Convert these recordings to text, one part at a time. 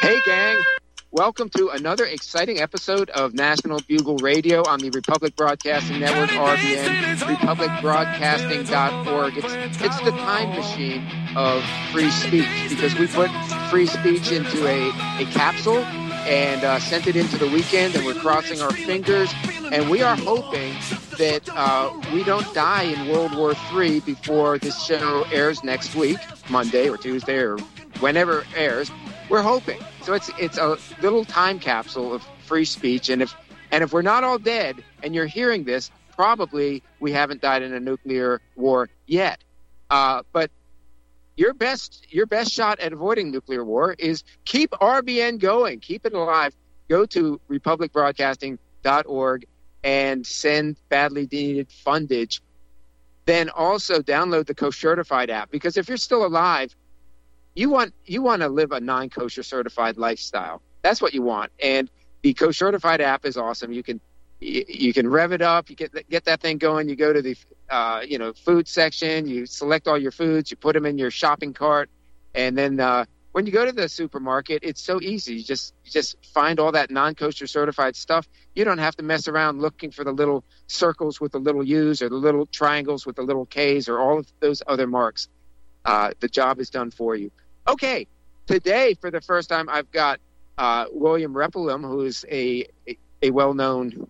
Hey, gang. Welcome to another exciting episode of National Bugle Radio on the Republic Broadcasting Network, RBN, republicbroadcasting.org. It's the time machine of free speech because we put free speech into a capsule and sent it into the weekend, and we're crossing our fingers, and we are hoping that we don't die in World War III before this show airs next week, Monday or Tuesday or whenever it airs. We're hoping. So it's a little time capsule of free speech, and if we're not all dead and you're hearing this, probably we haven't died in a nuclear war yet. But your best shot at avoiding nuclear war is keep RBN going, keep it alive. Go to republicbroadcasting.org and send badly needed fundage. Then also download the Co-Certified app, because if you're still alive, you want to live a non-kosher certified lifestyle. That's what you want. And the Co-Certified app is awesome. You can rev it up. You get that thing going. You go to the food section. You select all your foods. You put them in your shopping cart, and then when you go to the supermarket, it's so easy. You just find all that non-kosher certified stuff. You don't have to mess around looking for the little circles with the little U's or the little triangles with the little K's or all of those other marks. The job is done for you. Okay, today for the first time I've got William Reppelim, who is a well-known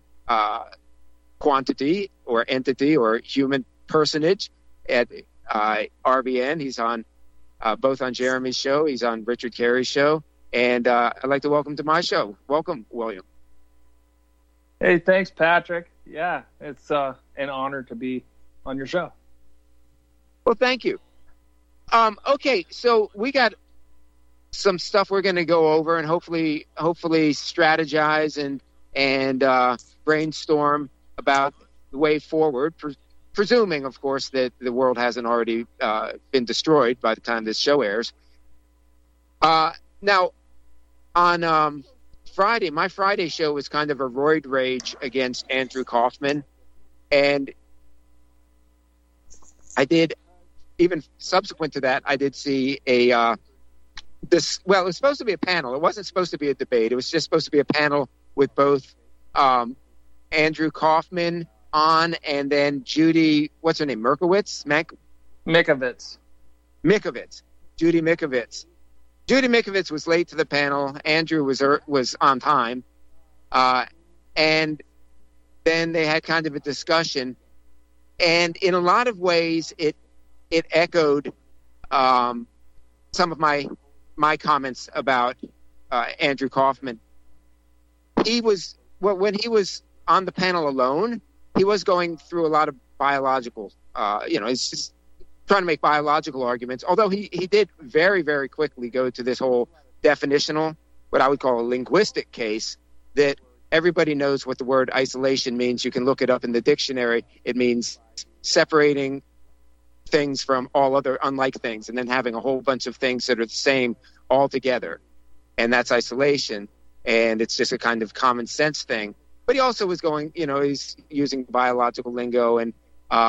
quantity or entity or human personage at RBN. He's on both on Jeremy's show, he's on Richard Carey's show, and I'd like to welcome to my show. Welcome, William. Hey, thanks, Patrick. Yeah, it's an honor to be on your show. Well, thank you. Okay, so we got some stuff we're going to go over and hopefully strategize and brainstorm about the way forward, presuming, of course, that the world hasn't already been destroyed by the time this show airs. Now, on Friday, my Friday show was kind of a roid rage against Andrew Kaufman, and I did. Even subsequent to that, I did see it was supposed to be a panel. It wasn't supposed to be a debate. It was just supposed to be a panel with both Andrew Kaufman on and then Judy, what's her name, Mikovits. Judy Mikovits. Judy Mikovits was late to the panel. Andrew was on time. And then they had kind of a discussion. And in a lot of ways, it echoed some of my comments about Andrew Kaufman. When he was on the panel alone, he was going through a lot of biological, he's just trying to make biological arguments, although he did very, very quickly go to this whole definitional, what I would call a linguistic case, that everybody knows what the word isolation means. You can look it up in the dictionary. It means separating things from all other unlike things, and then having a whole bunch of things that are the same all together, and that's isolation. And it's just a kind of common sense thing. But he also was going, he's using biological lingo and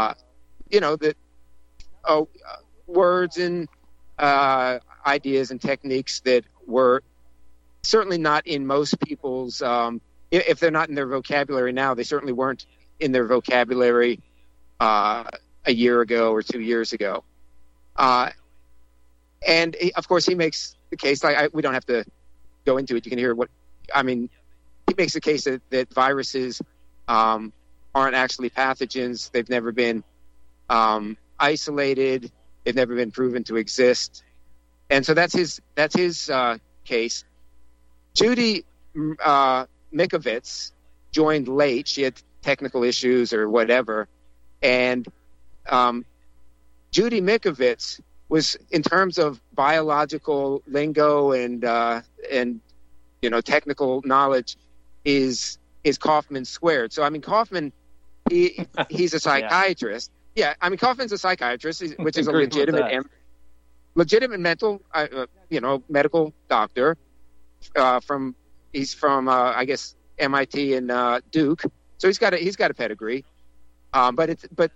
words and ideas and techniques that were certainly not in most people's if they're not in their vocabulary now, they certainly weren't in their vocabulary a year ago or 2 years ago. And of course, he makes the case, we don't have to go into it. You can hear he makes the case that viruses aren't actually pathogens. They've never been isolated. They've never been proven to exist. And so that's his case. Judy Mikovits joined late. She had technical issues or whatever. And Judy Mikovits was, in terms of biological lingo and technical knowledge, is Kaufman squared. So Kaufman, he's a psychiatrist. Yeah, Kaufman's a psychiatrist, which is a legitimate mental, medical doctor. He's from I guess MIT and Duke, so he's got a pedigree. But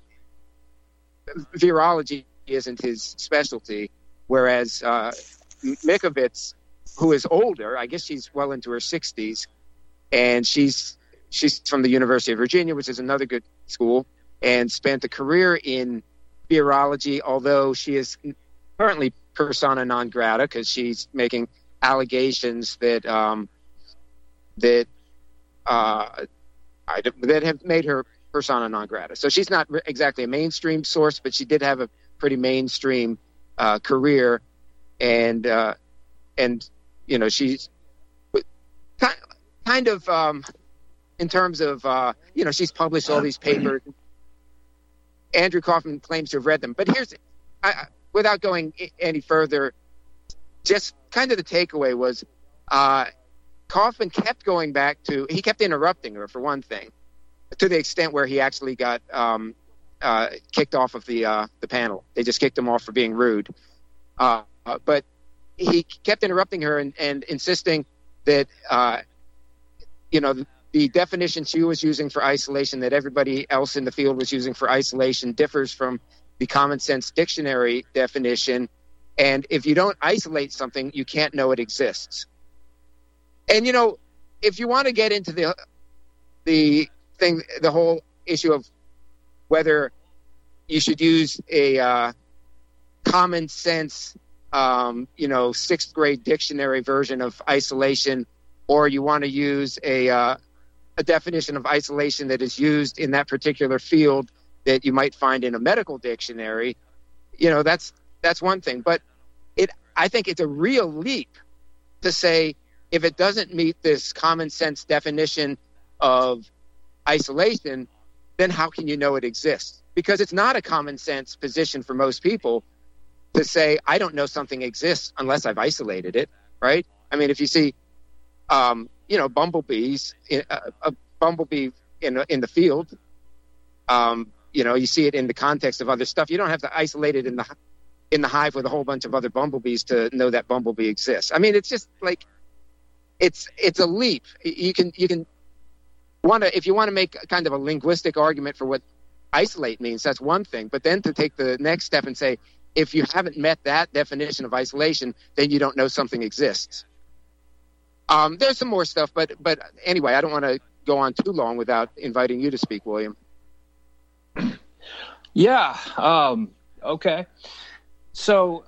virology isn't his specialty, whereas Mikovits who is older. I guess she's well into her 60s, and she's from the University of Virginia, which is another good school, and spent a career in virology, although she is currently persona non grata because she's making allegations that have made her persona non grata. So she's not exactly a mainstream source, but she did have a pretty mainstream career, and she's kind of in terms of she's published all these papers. Andrew Kaufman claims to have read them, but without going any further, just kind of the takeaway was Kaufman kept going back he kept interrupting her, for one thing, to the extent where he actually got kicked off of the panel. They just kicked him off for being rude. But he kept interrupting her and insisting that, the definition she was using for isolation that everybody else in the field was using for isolation differs from the common sense dictionary definition. And if you don't isolate something, you can't know it exists. And, if you want to get into the whole issue of whether you should use a common sense, sixth grade dictionary version of isolation, or you want to use a definition of isolation that is used in that particular field that you might find in a medical dictionary, that's one thing. But I think it's a real leap to say, if it doesn't meet this common sense definition of isolation, then how can you know it exists? Because it's not a common sense position for most people to say, I don't know something exists unless I've isolated it, right? I mean, if you see, bumblebees, a bumblebee in the field, you see it in the context of other stuff. You don't have to isolate it in the hive with a whole bunch of other bumblebees to know that bumblebee exists. I mean, it's just like, it's a leap. You can if you want to make kind of a linguistic argument for what isolate means, that's one thing. But then to take the next step and say, if you haven't met that definition of isolation, then you don't know something exists. There's some more stuff, but anyway, I don't want to go on too long without inviting you to speak, William. Yeah. Okay. So,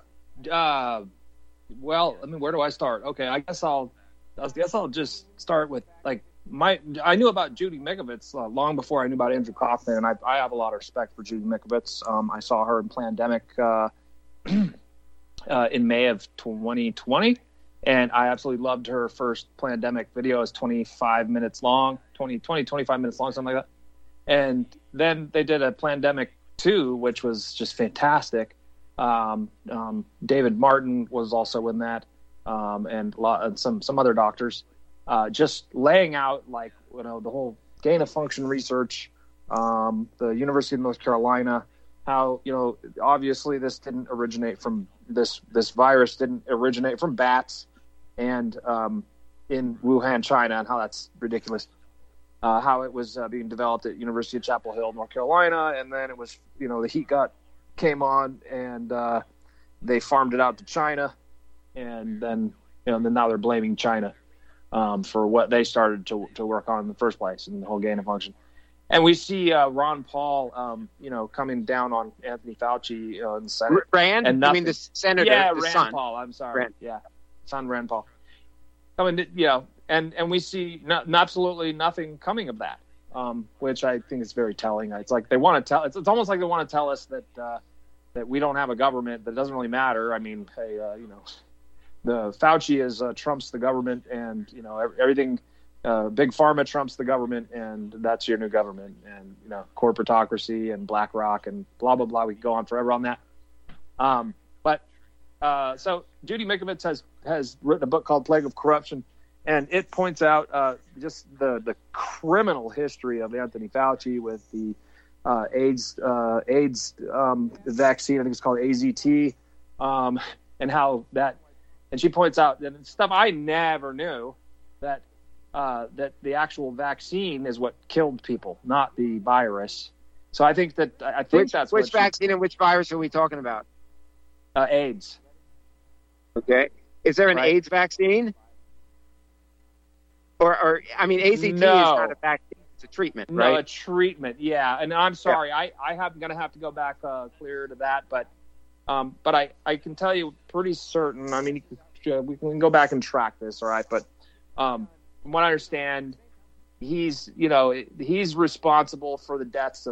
where do I start? Okay, I guess I'll just start with I knew about Judy Mikovits long before I knew about Andrew Kaufman, and I have a lot of respect for Judy Mikovits. I saw her in Plandemic in May of 2020, and I absolutely loved her first Plandemic video. It was 25 minutes long, 25 minutes long, something like that. And then they did a Plandemic 2, which was just fantastic. David Martin was also in that, and some other doctors. Just laying out the whole gain of function research, the University of North Carolina, how obviously this virus didn't originate from bats, and in Wuhan, China, and how that's ridiculous. How it was being developed at University of Chapel Hill, North Carolina, and then it was the heat came on, and they farmed it out to China, and then now they're blaming China for what they started to work on in the first place, and the whole gain of function. And we see Ron Paul, coming down on Anthony Fauci in the Senate. Rand? And nothing. I mean, the senator, yeah, the Rand son. Paul. I'm sorry. Rand. Yeah, son Rand Paul. Coming, and we see absolutely nothing coming of that, which I think is very telling. It's like they want to tell. It's almost like they want to tell us that we don't have a government, that it doesn't really matter. I mean, hey, the Fauci trumps the government, and everything. Big Pharma trumps the government, and that's your new government, and corporatocracy and BlackRock and blah blah blah. We can go on forever on that. So Judy Mikovits has written a book called Plague of Corruption, and it points out just the criminal history of Anthony Fauci with the AIDS vaccine. I think it's called AZT, and how that. And she points out that stuff I never knew, that the actual vaccine is what killed people, not the virus. So I think that's which vaccine and which virus are we talking about? AIDS. Okay. Is there an Right. AIDS vaccine? Or I mean, AZT is not a vaccine; it's a treatment, No, right? a treatment. Yeah, and I'm sorry, I am going to have to go back clear to that, but I can tell you pretty certain. I mean, we can go back and track this, all right? But from what I understand, he's responsible for the deaths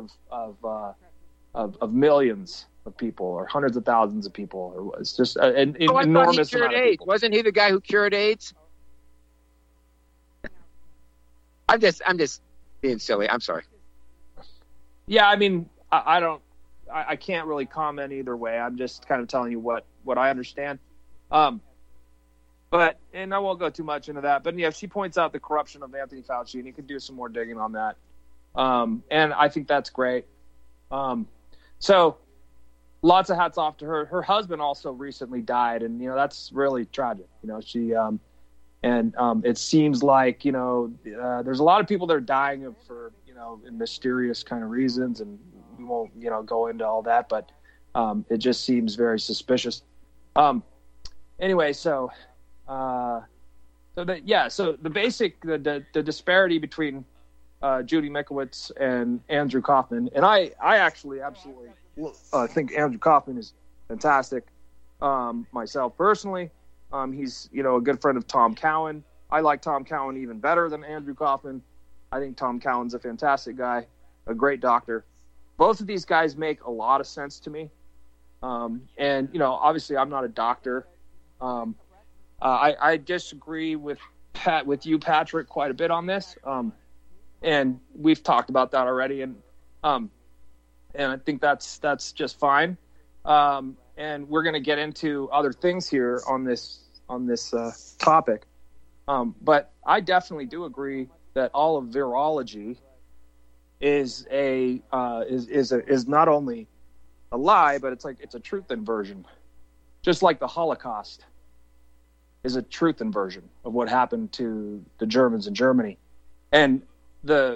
of millions of people, or hundreds of thousands of people, or it's just an enormous he cured amount of AIDS. people. Wasn't he the guy who cured AIDS? I'm just being silly. I'm sorry. Yeah, I mean, I can't really comment either way. I'm just kind of telling you what I understand. But I won't go too much into that. But yeah, she points out the corruption of Anthony Fauci, and you can do some more digging on that. And I think that's great. So lots of hats off to her. Her husband also recently died, and that's really tragic. She and it seems like there's a lot of people that are dying for in mysterious kind of reasons, and we won't go into all that, but it just seems very suspicious. Anyway, so the basic the disparity between Judy Mikovits and Andrew Kaufman, and I actually absolutely think Andrew Kaufman is fantastic. Myself personally, he's a good friend of Tom Cowan. I like Tom Cowan even better than Andrew Kaufman. I think Tom Cowan's a fantastic guy, a great doctor. Both of these guys make a lot of sense to me. And obviously I'm not a doctor. I disagree with you, Patrick, quite a bit on this. And we've talked about that already. And I think that's just fine. And we're going to get into other things here on this topic. But I definitely do agree that all of virology is not only a lie, but it's a truth inversion, just like the Holocaust is a truth inversion of what happened to the Germans in Germany. And the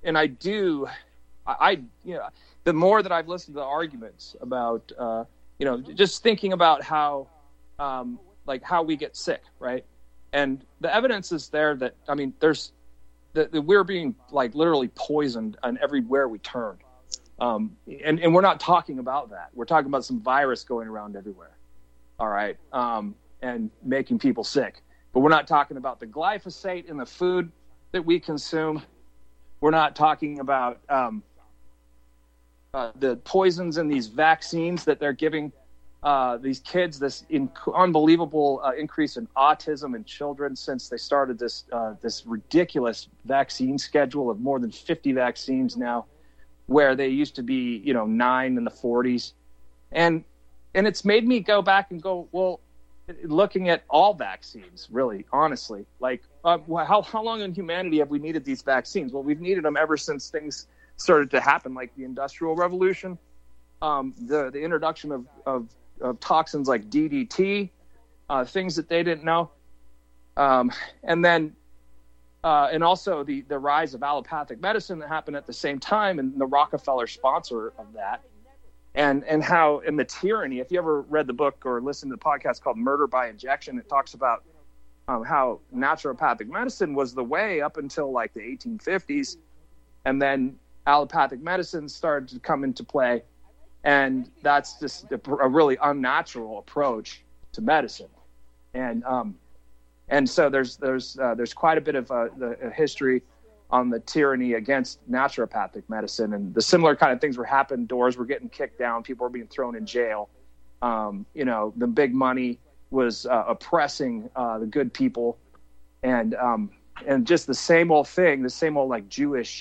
more that I've listened to the arguments about just thinking about how how we get sick, right? And the evidence is there that there's that we're being literally poisoned on everywhere we turn. And we're not talking about that. We're talking about some virus going around everywhere. All right. And making people sick. But we're not talking about the glyphosate in the food that we consume. We're not talking about the poisons in these vaccines that they're giving these kids, this unbelievable increase in autism in children since they started this ridiculous vaccine schedule of more than 50 vaccines now, where they used to be 9 in the 40s, and it's made me go back and go, well, looking at all vaccines, really, honestly, how long in humanity have we needed these vaccines? Well, we've needed them ever since things started to happen, like the Industrial Revolution, the introduction of toxins like DDT, things that they didn't know, and then and also the rise of allopathic medicine that happened at the same time, and the Rockefeller sponsor of that, and the tyranny. If you ever read the book or listened to the podcast called Murder by Injection, it talks about how naturopathic medicine was the way up until the 1850s, and then allopathic medicine started to come into play. And that's just a really unnatural approach to medicine, and so there's quite a bit of the history on the tyranny against naturopathic medicine, and the similar kind of things were happening. Doors were getting kicked down, people were being thrown in jail. The big money was oppressing the good people, and just the same old thing, the same old Jewish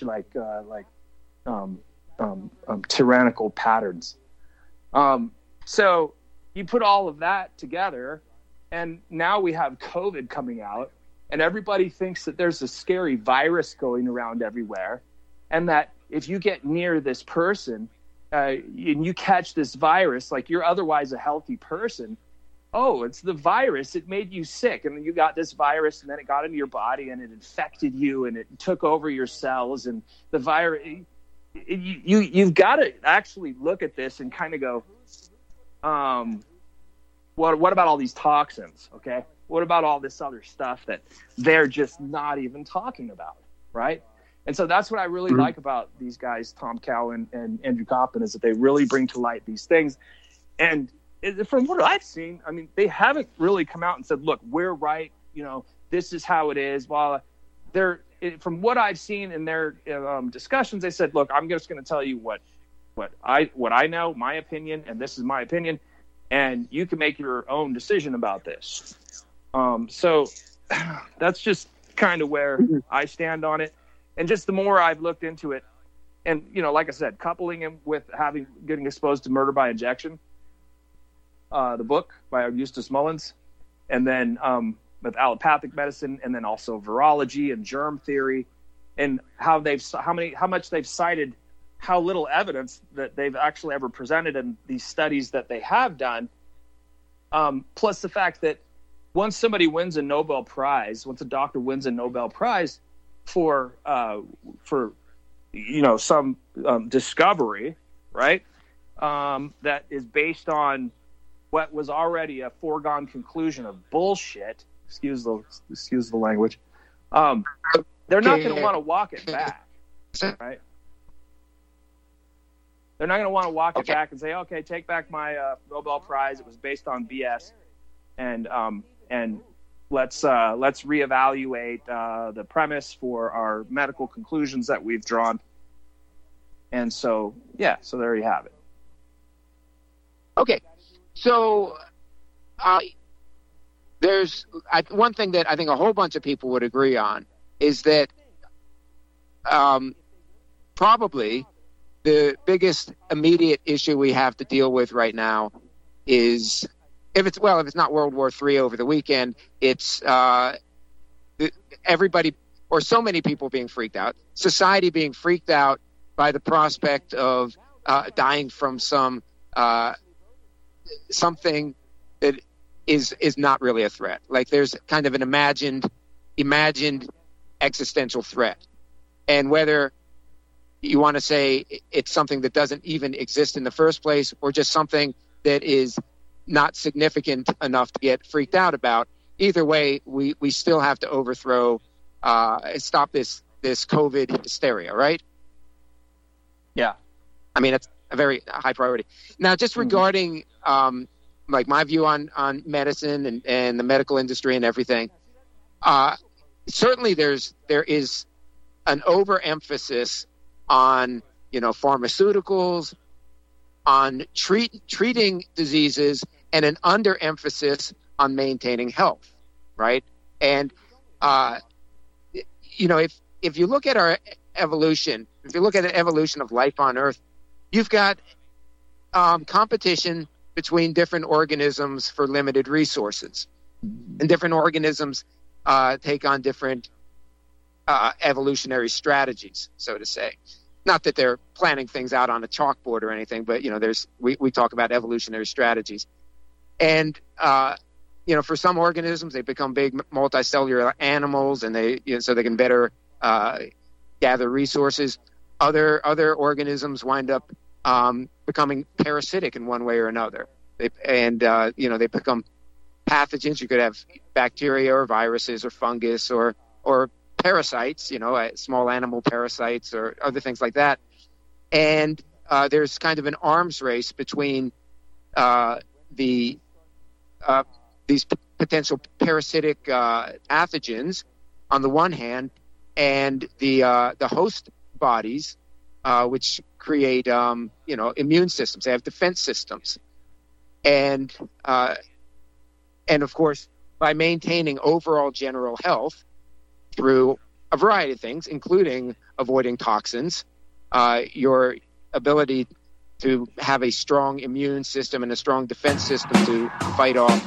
tyrannical patterns. So you put all of that together, and now we have COVID coming out, and everybody thinks that there's a scary virus going around everywhere, and that if you get near this person and you catch this virus, you're otherwise a healthy person, oh, it's the virus, it made you sick, and then you got this virus, and then it got into your body, and it infected you, and it took over your cells, and the virus... You've got to actually look at this and kind of go, what about all these toxins? Okay. What about all this other stuff that they're just not even talking about, right? And so that's what I really like about these guys, Tom Cowan and Andrew Kaufman, is that they really bring to light these things. And from what I've seen, I mean, they haven't really come out and said, look, we're right, this is how it is. While from what I've seen in their discussions, they said, look, I'm just going to tell you what I know, my opinion, and this is my opinion, and you can make your own decision about this. So that's just kind of where I stand on it. And just the more I've looked into it, and, like I said, coupling him with getting exposed to Murder by Injection, the book by Eustace Mullins, and then with allopathic medicine, and then also virology and germ theory, and how much they've cited, how little evidence that they've actually ever presented in these studies that they have done. Plus the fact that once somebody wins a Nobel Prize, once a doctor wins a Nobel Prize for some discovery, right, that is based on what was already a foregone conclusion of bullshit. Excuse the language. They're not going to want to walk it back, right? They're not going to want to walk it back and say, "Okay, take back my Nobel Prize. It was based on BS," and let's reevaluate the premise for our medical conclusions that we've drawn. And so there you have it. Okay, so there's one thing that I think a whole bunch of people would agree on is that probably the biggest immediate issue we have to deal with right now is, if it's not World War III over the weekend, it's everybody, or so many people, being freaked out, society being freaked out by the prospect of dying from something that is not really a threat. Like there's kind of an imagined existential threat. And whether you want to say it's something that doesn't even exist in the first place, or just something that is not significant enough to get freaked out about, either way, we still have to overthrow and stop this COVID hysteria, right? Yeah. I mean, it's a very high priority. Now, just regarding like my view on medicine and the medical industry and everything, certainly there is an overemphasis on pharmaceuticals, on treating diseases, and an underemphasis on maintaining health, right? And if you look at our evolution, if you look at the evolution of life on Earth, you've got competition between different organisms for limited resources, and different organisms take on different evolutionary strategies, so to say. Not that they're planning things out on a chalkboard or anything, but we talk about evolutionary strategies. And for some organisms, they become big multicellular animals, and so they can better gather resources. Other organisms wind up becoming parasitic in one way or another. They become pathogens. You could have bacteria or viruses or fungus or parasites, small animal parasites or other things like that. And there's kind of an arms race between these potential parasitic pathogens on the one hand, and the host bodies, which create immune systems. They have defense systems, and of course, by maintaining overall general health through a variety of things, including avoiding toxins, your ability to have a strong immune system and a strong defense system to fight off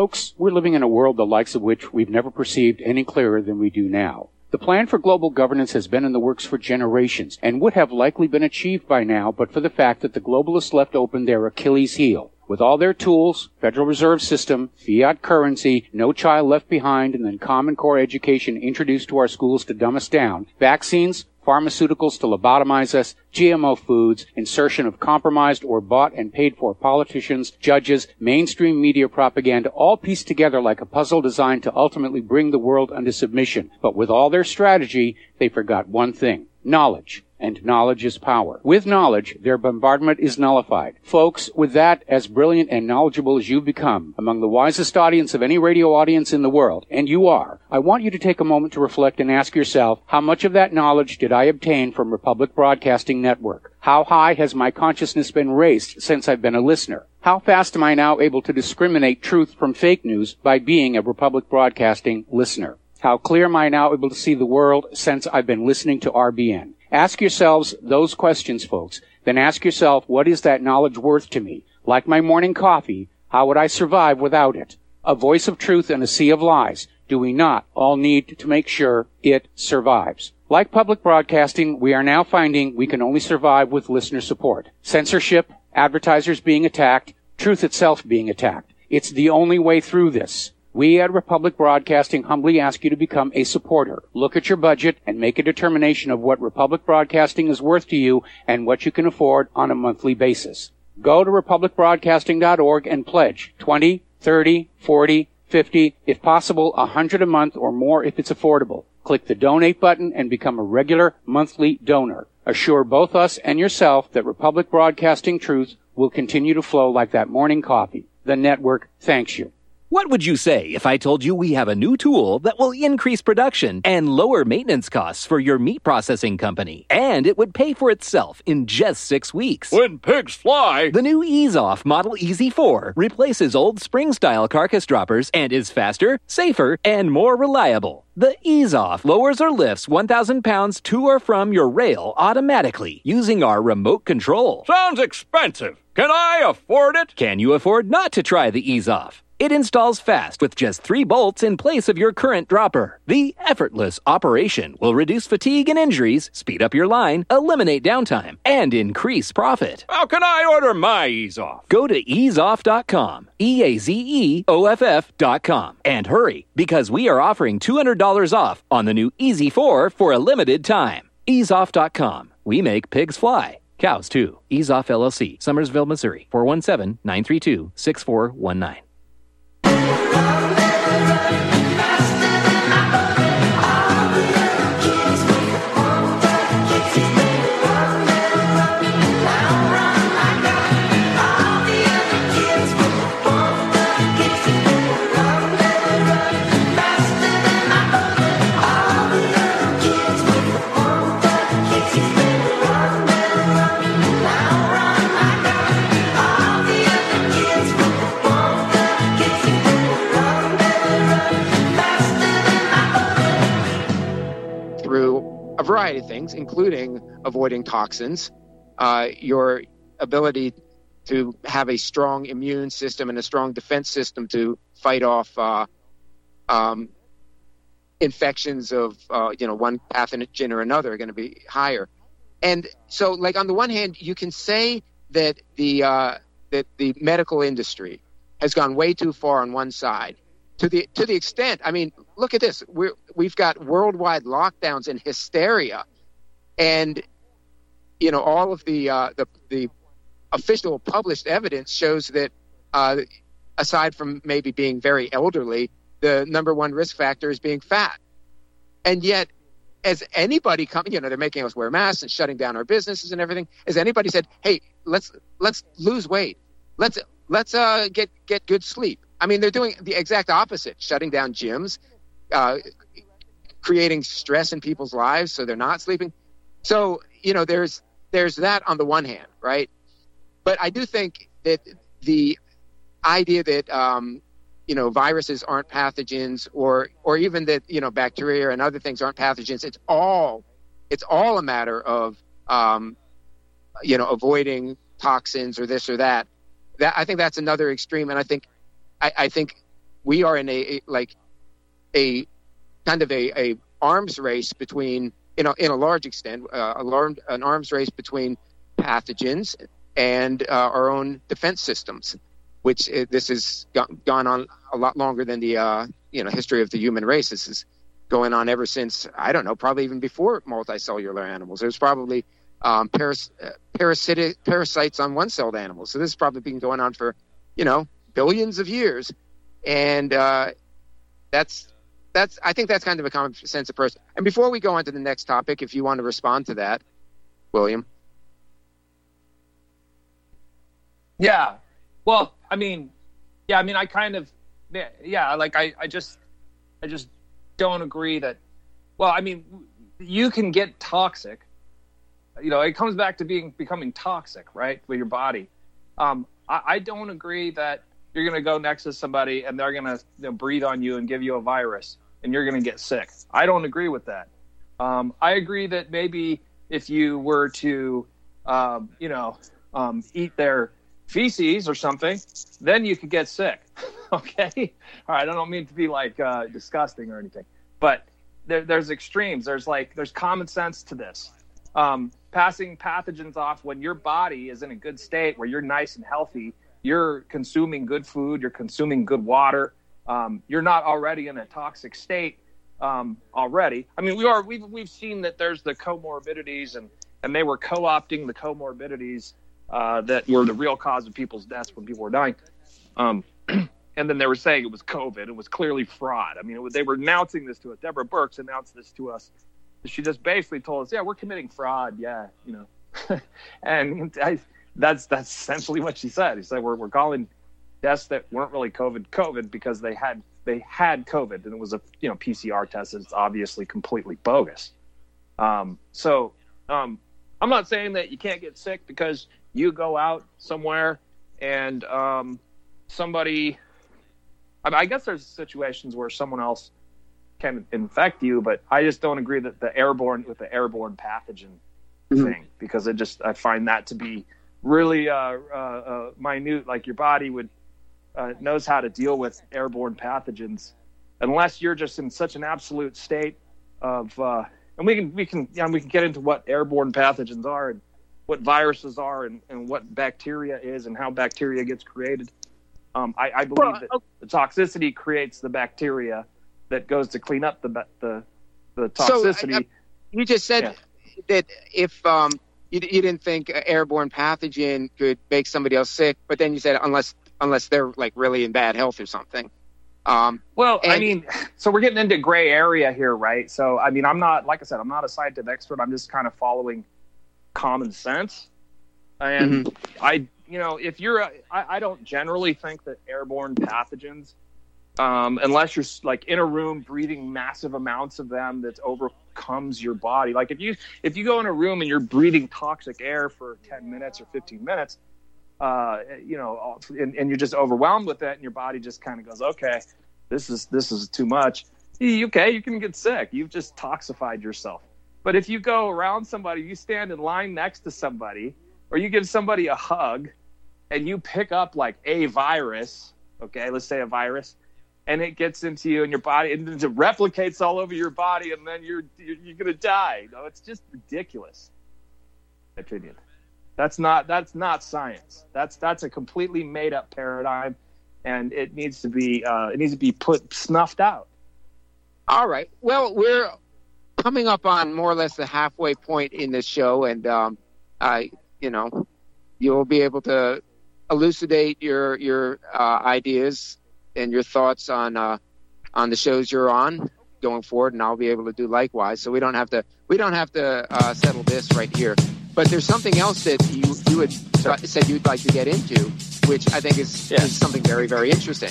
Folks, we're living in a world the likes of which we've never perceived any clearer than we do now. The plan for global governance has been in the works for generations and would have likely been achieved by now but for the fact that the globalists left open their Achilles heel. With all their tools, Federal Reserve System, fiat currency, no child left behind, and then Common Core education introduced to our schools to dumb us down, vaccines, pharmaceuticals to lobotomize us, GMO foods, insertion of compromised or bought and paid for politicians, judges, mainstream media propaganda, all pieced together like a puzzle designed to ultimately bring the world under submission. But with all their strategy, they forgot one thing: knowledge. And knowledge is power. With knowledge, their bombardment is nullified. Folks, with that, as brilliant and knowledgeable as you've become, among the wisest audience of any radio audience in the world, and you are, I want you to take a moment to reflect and ask yourself, how much of that knowledge did I obtain from Republic Broadcasting Network? How high has my consciousness been raised since I've been a listener? How fast am I now able to discriminate truth from fake news by being a Republic Broadcasting listener? How clear am I now able to see the world since I've been listening to RBN? Ask yourselves those questions, folks. Then ask yourself, what is that knowledge worth to me? Like my morning coffee, how would I survive without it? A voice of truth in a sea of lies. Do we not all need to make sure it survives? Like public broadcasting, we are now finding we can only survive with listener support. Censorship, advertisers being attacked, truth itself being attacked. It's the only way through this. We at Republic Broadcasting humbly ask you to become a supporter. Look at your budget and make a determination of what Republic Broadcasting is worth to you and what you can afford on a monthly basis. Go to republicbroadcasting.org and pledge $20, $30, $40, $50, if possible, $100 a month or more if it's affordable. Click the donate button and become a regular monthly donor. Assure both us and yourself that Republic Broadcasting truth will continue to flow like that morning coffee. The network thanks you. What would you say if I told you we have a new tool that will increase production and lower maintenance costs for your meat processing company? And it would pay for itself in just 6 weeks. When pigs fly! The new EaseOff Model EZ4 replaces old spring-style carcass droppers and is faster, safer, and more reliable. The EaseOff lowers or lifts 1,000 pounds to or from your rail automatically using our remote control. Sounds expensive. Can I afford it? Can you afford not to try the EaseOff? It installs fast with just 3 bolts in place of your current dropper. The effortless operation will reduce fatigue and injuries, speed up your line, eliminate downtime, and increase profit. How can I order my EaseOff? Go to easeoff.com, EAZEOFF.com, and hurry, because we are offering $200 off on the new EZ4 for a limited time. Easeoff.com. We make pigs fly. Cows, too. EaseOff LLC, Summersville, Missouri, 417-932-6419. A variety of things, including avoiding toxins, your ability to have a strong immune system and a strong defense system to fight off infections of one pathogen or another are going to be higher. And so, like, on the one hand, you can say that the medical industry has gone way too far on one side. To the extent, I mean, look at this. We've got worldwide lockdowns and hysteria, and all of the official published evidence shows that aside from maybe being very elderly, the number one risk factor is being fat. And yet, as anybody they're making us wear masks and shutting down our businesses and everything. As anybody said, hey, let's lose weight. Let's get good sleep. I mean, they're doing the exact opposite, shutting down gyms, creating stress in people's lives so they're not sleeping. So, there's that on the one hand, right? But I do think that the idea that, viruses aren't pathogens or even that, bacteria and other things aren't pathogens, it's all a matter of, avoiding toxins or this or that. I think that's another extreme. And I think we are in a kind of a arms race between, in a large extent, an arms race between pathogens and our own defense systems, which this has gone on a lot longer than the history of the human race. This is going on ever since, I don't know, probably even before multicellular animals. There's probably parasites on one-celled animals. So this has probably been going on for, billions of years. And I think that's kind of a common sense approach. And before we go on to the next topic, if you want to respond to that, William. Yeah. Well, I just don't agree that, you can get toxic. It comes back to becoming toxic, right, with your body. I don't agree that you're going to go next to somebody and they're going to breathe on you and give you a virus and you're going to get sick. I don't agree with that. I agree that maybe if you were to, eat their feces or something, then you could get sick. Okay. All right. I don't mean to be disgusting or anything, but there's extremes. There's common sense to this. Passing pathogens off when your body is in a good state, where you're nice and healthy, you're consuming good food, you're consuming good water, you're not already in a toxic state already. We've seen that there's the comorbidities, and they were co-opting the comorbidities that were the real cause of people's deaths when people were dying. And then they were saying it was COVID. It was clearly fraud. They were announcing this to us. Deborah Birx announced this to us. She just basically told us, yeah, we're committing fraud. Yeah, and that's essentially what she said. He said, we're calling tests that weren't really COVID because they had COVID, and it was a PCR test that's obviously completely bogus. So I'm not saying that you can't get sick because you go out somewhere and somebody. I guess there's situations where someone else can infect you, but I just don't agree that the airborne pathogen thing, because I find that to be really minute. Like, your body knows how to deal with airborne pathogens, unless you're just in such an absolute state of. And we can get into what airborne pathogens are and what viruses are and what bacteria is and how bacteria gets created. I believe that the toxicity creates the bacteria that goes to clean up the toxicity. So, you just said that if you didn't think an airborne pathogen could make somebody else sick, but then you said unless they're really in bad health or something. So we're getting into gray area here, right? So, I'm not, like I said, I'm not a scientific expert. I'm just kind of following common sense. And I don't generally think that airborne pathogens, unless you're in a room breathing massive amounts of them that overcomes your body. Like, if you go in a room and you're breathing toxic air for 10 minutes or 15 minutes, and you're just overwhelmed with it, and your body just kind of goes, okay, this is too much. Okay, you can get sick. You've just toxified yourself. But if you go around somebody, you stand in line next to somebody, or you give somebody a hug, and you pick up a virus, okay, let's say a virus, and it gets into you and your body, and it replicates all over your body, and then you're gonna die. It's just ridiculous. In my opinion. That's not science. That's a completely made up paradigm, and it needs to be snuffed out. All right. Well, we're coming up on more or less the halfway point in this show, and you'll be able to elucidate your ideas and your thoughts on the shows you're on going forward, and I'll be able to do likewise. So we don't have to settle this right here. But there's something else that you had said you'd like to get into, which I think is something very, very interesting.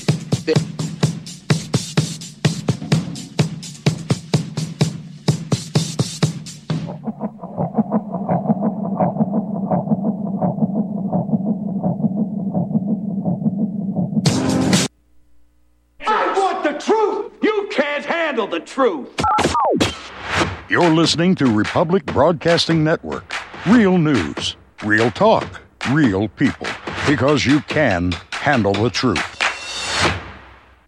I want the truth! You can't handle the truth! You're listening to Republic Broadcasting Network. Real news, real talk, real people. Because you can handle the truth.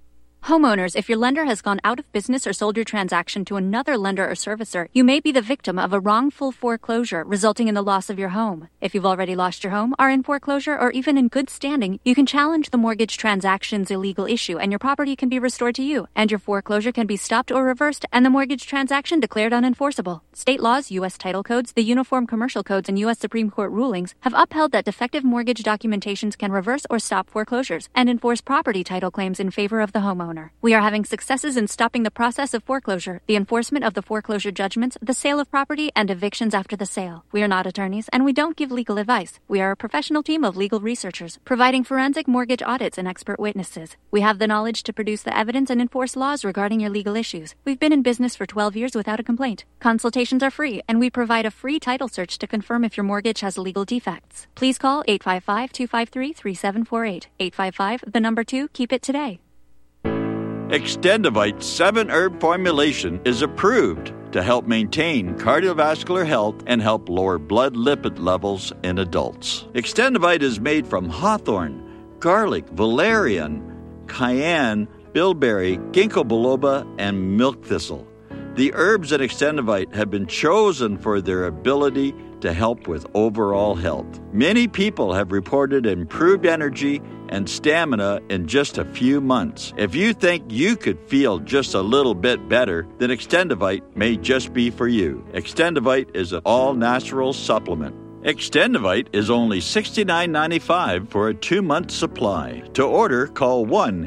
Homeowners, if your lender has gone out of business or sold your transaction to another lender or servicer, you may be the victim of a wrongful foreclosure, resulting in the loss of your home. If you've already lost your home, are in foreclosure, or even in good standing, you can challenge the mortgage transaction's illegal issue, and your property can be restored to you, and your foreclosure can be stopped or reversed, and the mortgage transaction declared unenforceable. State laws, U.S. title codes, the Uniform Commercial Codes, and U.S. Supreme Court rulings have upheld that defective mortgage documentations can reverse or stop foreclosures and enforce property title claims in favor of the homeowner. We are having successes in stopping the process of foreclosure, the enforcement of the foreclosure judgments, the sale of property, and evictions after the sale. We are not attorneys, and we don't give legal advice. We are a professional team of legal researchers, providing forensic mortgage audits and expert witnesses. We have the knowledge to produce the evidence and enforce laws regarding your legal issues. We've been in business for 12 years without a complaint. Consultations are free, and we provide a free title search to confirm if your mortgage has legal defects. Please call 855-253-3748. 855, 2, keep it today. Extendivite 7-herb formulation is approved to help maintain cardiovascular health and help lower blood lipid levels in adults. Extendivite is made from hawthorn, garlic, valerian, cayenne, bilberry, ginkgo biloba, and milk thistle. The herbs in Extendivite have been chosen for their ability to help with overall health. Many people have reported improved energy and stamina in just a few months. If you think you could feel just a little bit better, then Extendivite may just be for you. Extendivite is an all-natural supplement. Extendivite is only $69.95 for a 2-month supply. To order, call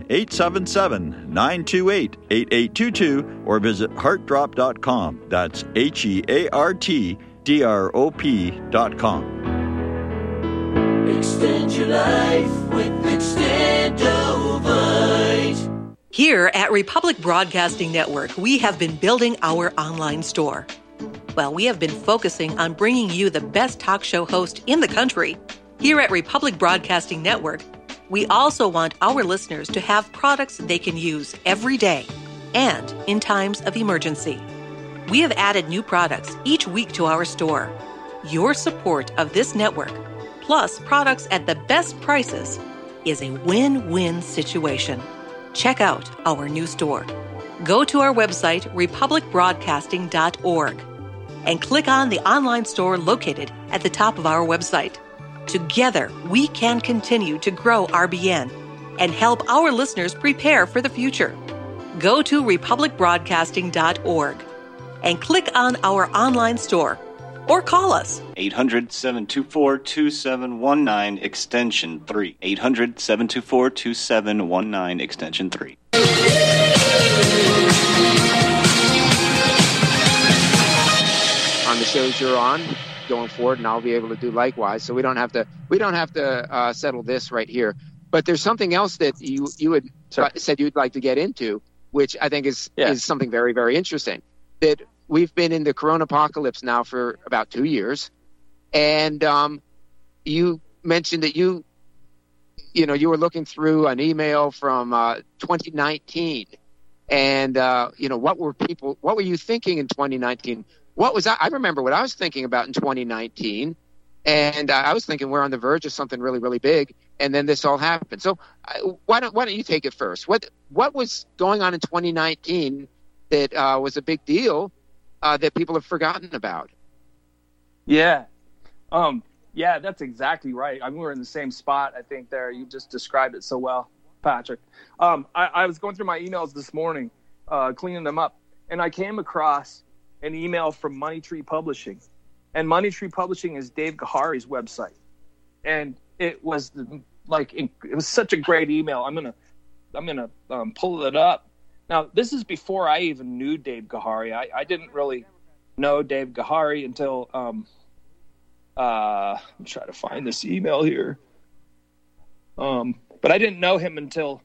1-877-928-8822 or visit heartdrop.com. That's HEARTDROP.com. Extend your life with Extendivite. Here at Republic Broadcasting Network, we have been building our online store. Well, we have been focusing on bringing you the best talk show host in the country. Here at Republic Broadcasting Network, we also want our listeners to have products they can use every day and in times of emergency. We have added new products each week to our store. Your support of this network, plus products at the best prices, is a win-win situation. Check out our new store. Go to our website, republicbroadcasting.org, and click on the online store located at the top of our website. Together, we can continue to grow RBN and help our listeners prepare for the future. Go to republicbroadcasting.org and click on our online store or call us. 800-724-2719, extension 3. 800-724-2719, extension 3. On the shows you're on going forward, and I'll be able to do likewise. So we don't have to settle this right here. But there's something else that you had said you'd like to get into, which I think is something very, very interesting. That we've been in the corona apocalypse now for about 2 years, and you mentioned that you were looking through an email from 2019, and what were you thinking in 2019? I remember what I was thinking about in 2019, and I was thinking we're on the verge of something really, really big, and then this all happened. So why don't you take it first? What was going on in 2019 that was a big deal that people have forgotten about? Yeah, that's exactly right. I mean, we're in the same spot, I think, there. You just described it so well, Patrick. I was going through my emails this morning, cleaning them up, and I came across an email from Money Tree Publishing. And Money Tree Publishing is Dave Gahari's website. And it was such a great email. I'm gonna pull it up. Now, this is before I even knew Dave Gahari. I didn't really know Dave Gahari until I'm trying to find this email here. But I didn't know him until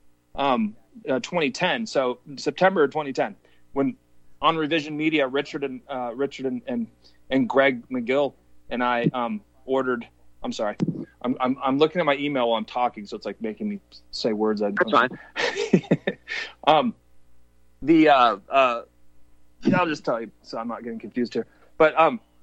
2010. So September of 2010, when on Revision Media, Richard and Greg McGill and I ordered. I'm sorry, I'm looking at my email while I'm talking, so it's like making me say words. That's fine. I'll just tell you, so I'm not getting confused here. But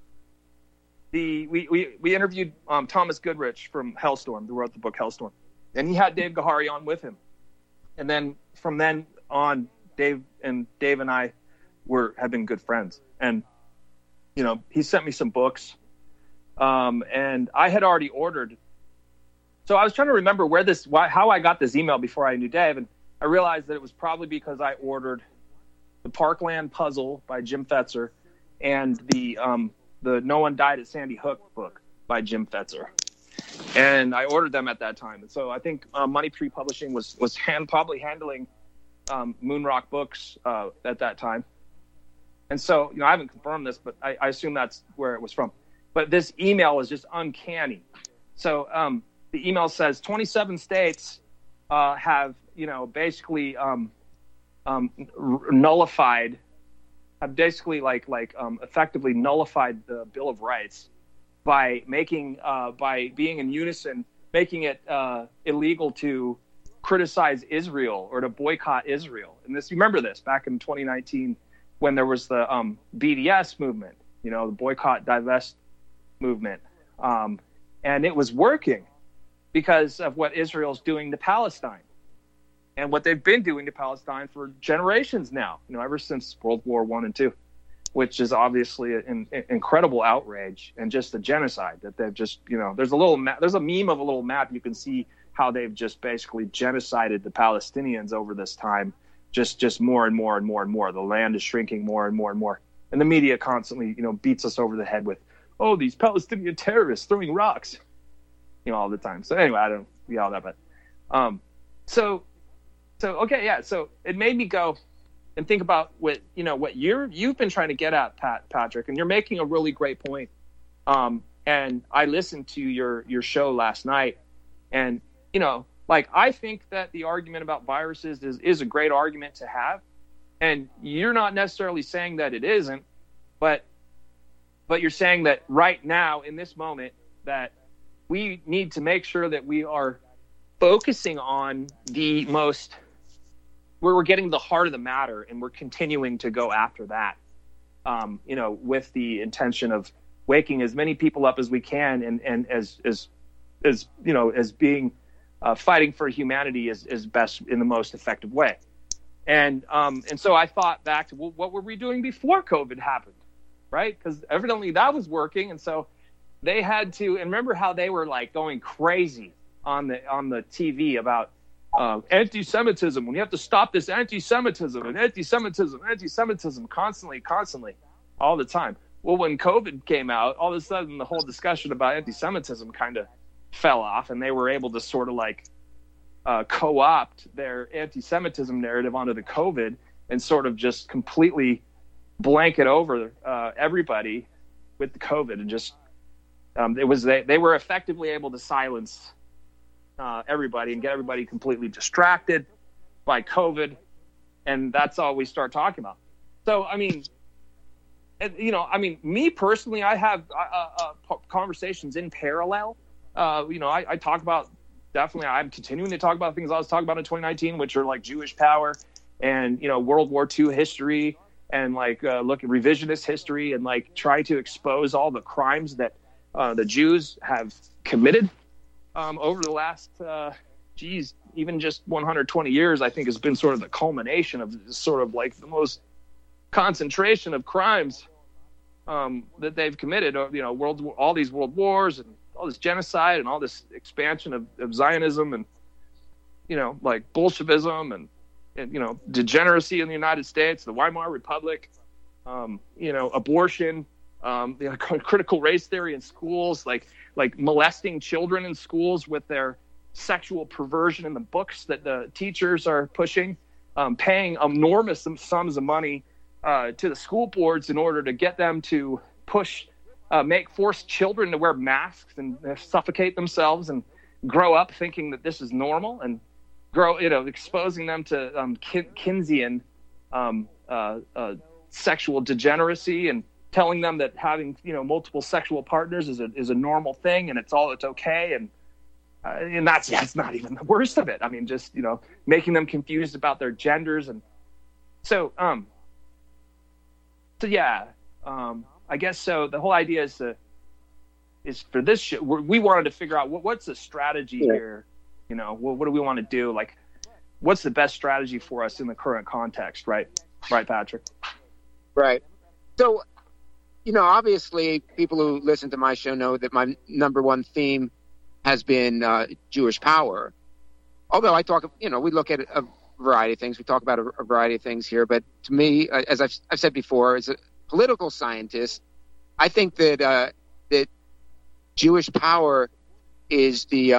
we interviewed Thomas Goodrich from Hellstorm, who wrote the book Hellstorm, and he had Dave Gahari on with him. And then from then on, Dave and I have been good friends. And, you know, he sent me some books. And I had already ordered. So I was trying to remember how I got this email before I knew Dave. And I realized that it was probably because I ordered the Parkland Puzzle by Jim Fetzer and the No One Died at Sandy Hook book by Jim Fetzer. And I ordered them at that time. And so I think Money Tree Publishing was probably handling Moonrock Books at that time. And so, you know, I haven't confirmed this, but I assume that's where it was from. But this email was just uncanny. So the email says 27 states have, you know, basically nullified, have basically effectively nullified the Bill of Rights by being in unison, making it illegal to criticize Israel or to boycott Israel. And you remember this back in 2019 when there was the BDS movement, you know, the boycott, divest movement. And it was working because of what Israel's doing to Palestine and what they've been doing to Palestine for generations now, you know, ever since World War I and II, which is obviously an incredible outrage and just a genocide that they've just, you know, there's a meme of a little map. You can see how they've just basically genocided the Palestinians over this time, just more and more and more and more. The land is shrinking more and more and more. And the media constantly, you know, beats us over the head with, oh, these Palestinian terrorists throwing rocks, you know, all the time. So anyway, I don't yell that, but so okay, yeah. So it made me go and think about what you've been trying to get at, Patrick, and you're making a really great point. And I listened to your show last night, and you know, like, I think that the argument about viruses is a great argument to have, and you're not necessarily saying that it isn't, but you're saying that right now in this moment that we need to make sure that we are focusing on where we're getting the heart of the matter, and we're continuing to go after that, you know, with the intention of waking as many people up as we can, and as you know, as being fighting for humanity is best in the most effective way. And so I thought back to, well, what were we doing before COVID happened, right? Because evidently that was working, and so they had to. And remember how they were like going crazy on the TV about anti-Semitism, when you have to stop this anti-Semitism and anti-Semitism constantly, all the time. Well, when COVID came out, all of a sudden the whole discussion about anti-Semitism kind of fell off, and they were able to sort of like co-opt their anti-Semitism narrative onto the COVID and sort of just completely blanket over everybody with the COVID, and just they were effectively able to silence everybody and get everybody completely distracted by COVID, and that's all we start talking about. So, I mean, you know, I mean, me personally, I have conversations in parallel. You know, I talk about, definitely, I'm continuing to talk about things I was talking about in 2019, which are like Jewish power and, you know, World War II history, and like look at revisionist history, and like try to expose all the crimes that the Jews have committed over the last, even just 120 years, I think has been sort of the culmination of sort of like the most concentration of crimes that they've committed. You know, all these world wars and all this genocide and all this expansion of Zionism, and, you know, like Bolshevism and you know, degeneracy in the United States, the Weimar Republic, you know, abortion, you know, critical race theory in schools, like molesting children in schools with their sexual perversion in the books that the teachers are pushing, paying enormous sums of money to the school boards in order to get them to force children to wear masks and suffocate themselves and grow up thinking that this is normal, and exposing them to Keynesian sexual degeneracy, and telling them that having, you know, multiple sexual partners is a normal thing, and it's okay, and that's not even the worst of it. I mean, just, you know, making them confused about their genders, and so yeah, I guess so. The whole idea is for this show, we wanted to figure out what's the strategy here. You know, what do we want to do? Like, what's the best strategy for us in the current context, right? Right, Patrick? Right. So, obviously people who listen to my show know that my number one theme has been Jewish power. Although I talk, we look at a variety of things. We talk about a variety of things here. But to me, as I've said before, as a political scientist, I think that that Jewish power is the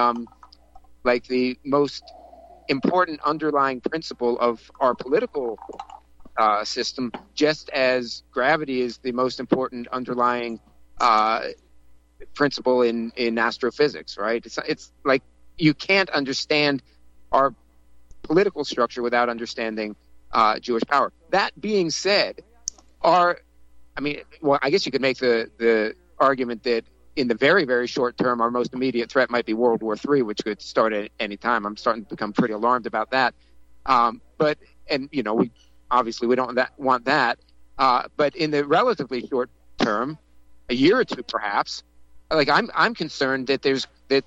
most important underlying principle of our political system, just as gravity is the most important underlying principle in astrophysics, right? It's like you can't understand our political structure without understanding Jewish power. That being said, I guess you could make the argument that in the very, very short term, our most immediate threat might be World War III, which could start at any time. I'm starting to become pretty alarmed about that. We obviously we don't want that. But in the relatively short term, a year or two perhaps, I'm concerned that that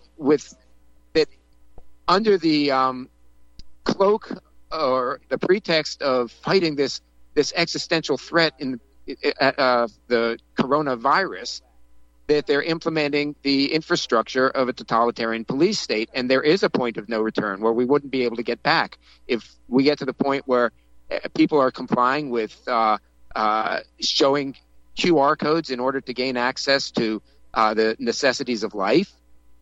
under the cloak or the pretext of fighting this existential threat in the coronavirus, that they're implementing the infrastructure of a totalitarian police state, and there is a point of no return where we wouldn't be able to get back. If we get to the point where people are complying with showing QR codes in order to gain access to the necessities of life,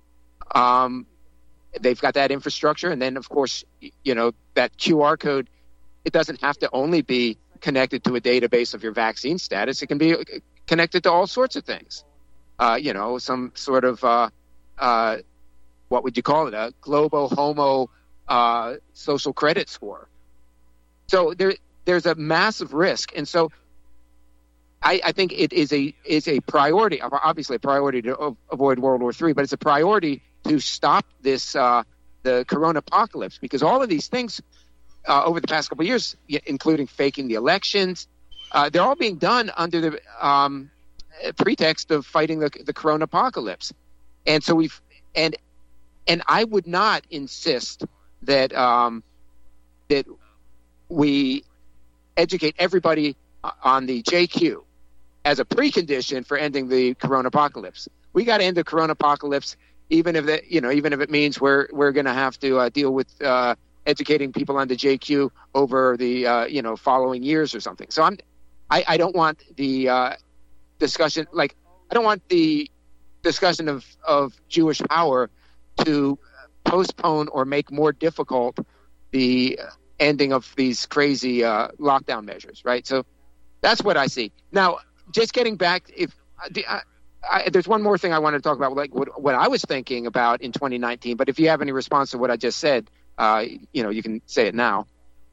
they've got that infrastructure. And then, of course, that QR code, it doesn't have to only be connected to a database of your vaccine status. It can be connected to all sorts of things. Some sort of, what would you call it? A globo homo social credit score. So there's a massive risk. And so I think it is a priority, obviously a priority to avoid World War III, but it's a priority to stop this, the corona apocalypse, because all of these things over the past couple of years, including faking the elections, they're all being done under the pretext of fighting the corona apocalypse. And so and I would not insist that that we educate everybody on the JQ as a precondition for ending the corona apocalypse. We got to end the corona apocalypse, even if it means we're going to have to deal with educating people on the JQ over the following years or something. So I don't want the discussion, I don't want the discussion of Jewish power to postpone or make more difficult the ending of these crazy lockdown measures, right? So that's what I see. Now, just getting back, there's one more thing I want to talk about, what I was thinking about in 2019. But if you have any response to what I just said, you can say it now.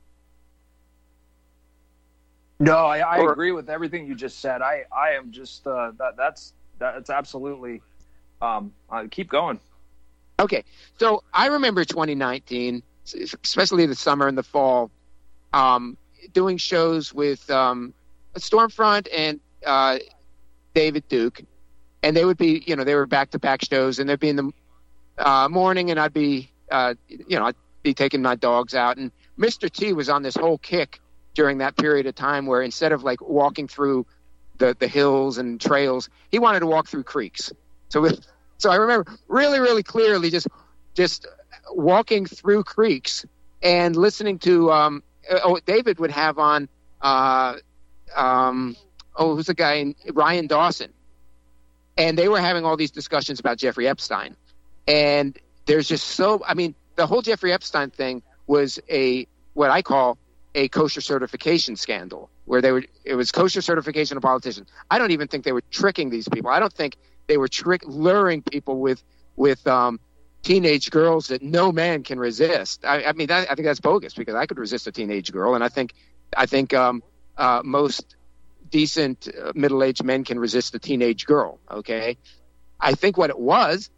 No, I agree with everything you just said. I am just that's absolutely. Keep going. Okay, so I remember 2019, especially the summer and the fall, doing shows with Stormfront and David Duke, and they would be, they were back-to-back shows, and they'd be in the morning, and I'd be taking my dogs out, and Mr. T was on this whole kick during that period of time where instead of walking through the hills and trails, he wanted to walk through creeks. So I remember really, really clearly just walking through creeks and listening to David would have on who's the guy, Ryan Dawson, and they were having all these discussions about Jeffrey Epstein, and there's just the whole Jeffrey Epstein thing was what I call a kosher certification scandal, where it was kosher certification of politicians. I don't even think they were tricking these people. I don't think they were luring people with teenage girls that no man can resist. I think that's bogus, because I could resist a teenage girl, and I think most decent middle-aged men can resist a teenage girl. Okay, I think what it was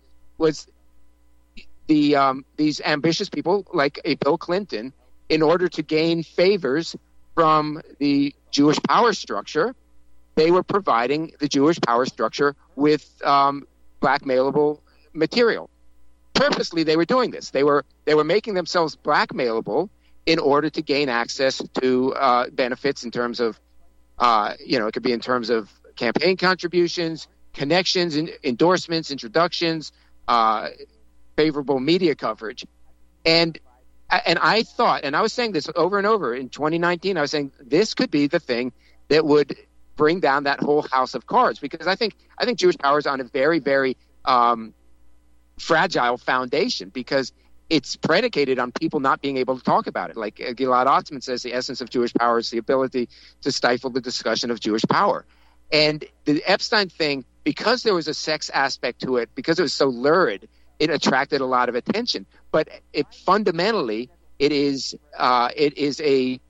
these ambitious people like a Bill Clinton, in order to gain favors from the Jewish power structure, they were providing the Jewish power structure with blackmailable material. Purposely, they were doing this. They were making themselves blackmailable in order to gain access to benefits in terms of, it could be in terms of campaign contributions, connections, endorsements, introductions, favorable media coverage. And I thought, and I was saying this over and over in 2019, I was saying this could be the thing that would bring down that whole house of cards, because I think Jewish power is on a very, very fragile foundation, because it's predicated on people not being able to talk about it. Like Gilad Atzmon says, the essence of Jewish power is the ability to stifle the discussion of Jewish power. And the Epstein thing, because there was a sex aspect to it, because it was so lurid, it attracted a lot of attention. But fundamentally, it is a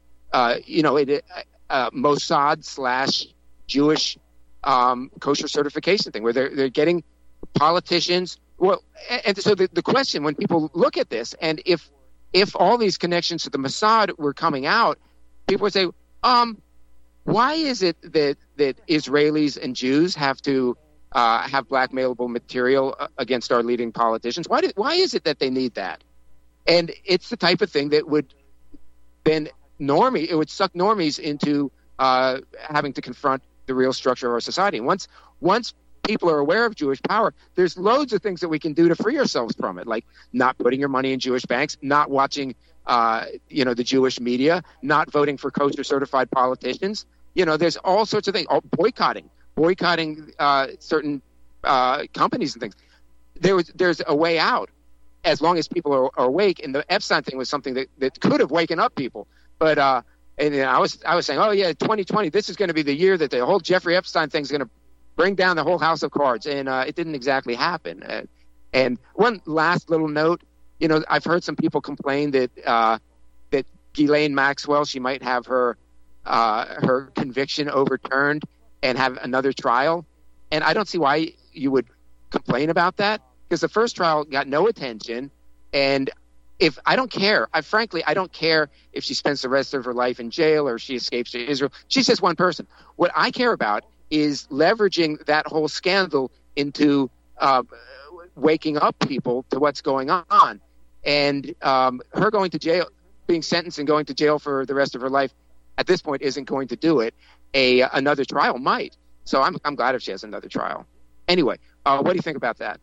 Mossad / Jewish kosher certification thing, where they're getting politicians. Well, and so the question when people look at this, and if all these connections to the Mossad were coming out, people would say, why is it that Israelis and Jews have to have blackmailable material against our leading politicians? Why is it that they need that? And it's the type of thing that would then it would suck normies into having to confront the real structure of our society. And once people are aware of Jewish power, there's loads of things that we can do to free ourselves from it, like not putting your money in Jewish banks, not watching the Jewish media, not voting for kosher certified politicians. There's all sorts of things. Boycotting certain companies and things. There's a way out as long as people are awake. And the Epstein thing was something that could have waken up people. But I was saying, 2020, this is going to be the year that the whole Jeffrey Epstein thing is going to bring down the whole house of cards. And it didn't exactly happen. And one last little note, I've heard some people complain that Ghislaine Maxwell, she might have her conviction overturned and have another trial. And I don't see why you would complain about that, because the first trial got no attention. And I don't care if she spends the rest of her life in jail or she escapes to Israel. She's just one person. What I care about is leveraging that whole scandal into waking up people to what's going on. And her going to jail, being sentenced and going to jail for the rest of her life, at this point isn't going to do it. Another trial might. So I'm glad if she has another trial. Anyway, what do you think about that?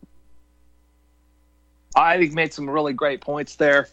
I think you made some really great points there.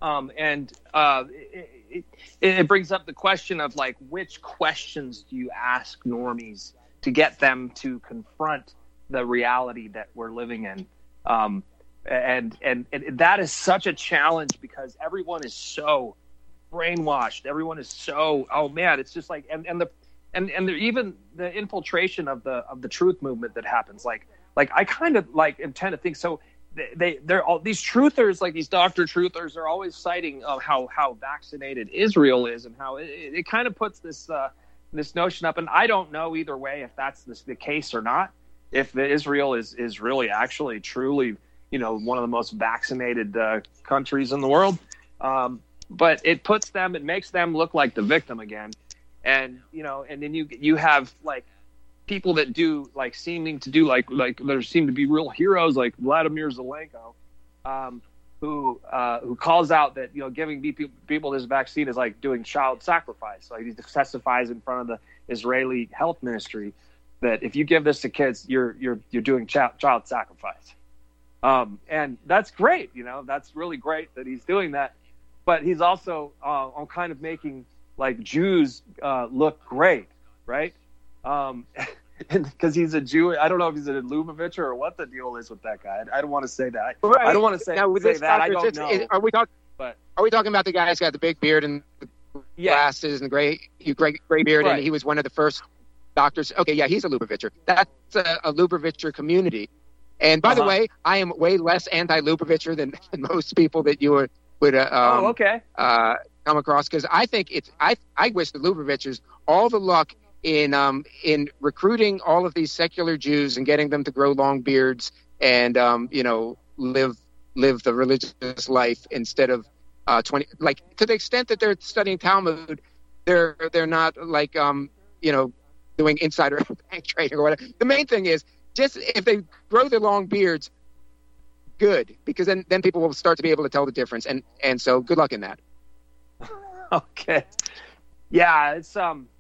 It brings up the question of, like, which questions do you ask normies to get them to confront the reality that we're living in? And that is such a challenge, because everyone is so brainwashed. Everyone is so, it's just like, and even the infiltration of the truth movement that happens. Like I kind of tend to think so. They're all these truthers, like these Dr. Truthers, are always citing how vaccinated Israel is, and how it kind of puts this notion up. And I don't know either way if that's the case or not. If Israel is really actually truly one of the most vaccinated countries in the world, but it makes them look like the victim again. And and then you have like people that do seeming to do like there seem to be real heroes like Vladimir Zelenko, who calls out that giving people this vaccine is like doing child sacrifice. Like he testifies in front of the Israeli health ministry that if you give this to kids, you're doing child sacrifice. And that's great, that's really great that he's doing that. But he's also kind of making like Jews look great, right? Because he's a Jew. I don't know if he's a Lubavitcher or what the deal is with that guy. I don't want to say that. Right. I don't want to say that. I don't know. Are we talking about the guy who's got the big beard and the glasses and the gray beard, and he was one of the first doctors? Okay, yeah, he's a Lubavitcher. That's a Lubavitcher community. And by the way, I am way less anti-Lubavitcher than most people that you would come across, because I think I wish the Lubavitchers all the luck in recruiting all of these secular Jews and getting them to grow long beards and live the religious life instead of 20, like, to the extent that they're studying Talmud, they're not doing insider bank trading or whatever. The main thing is just if they grow their long beards, good, because then people will start to be able to tell the difference, and so good luck in that. Okay. Yeah, it's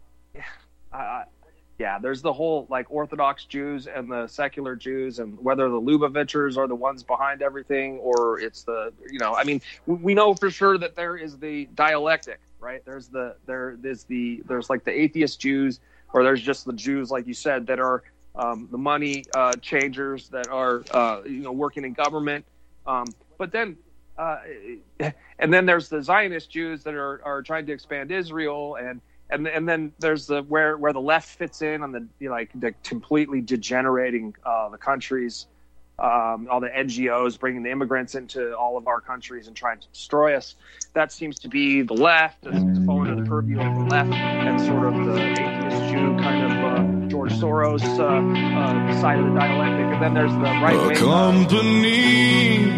there's the whole like Orthodox Jews and the secular Jews, and whether the Lubavitchers are the ones behind everything or it's the, I mean, we know for sure that there is the dialectic, right? There's like the atheist Jews, or there's just the Jews, like you said, that are the money changers that are working in government, but then and then there's the Zionist Jews that are trying to expand Israel, and then there's the where the left fits in on the completely degenerating the countries, all the NGOs bringing the immigrants into all of our countries and trying to destroy us. That seems to be the left. That seems to fall under the purview of the left and sort of the atheist Jew kind of George Soros side of the dialectic. And then there's the right wing. Company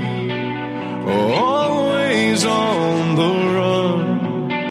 always on the run.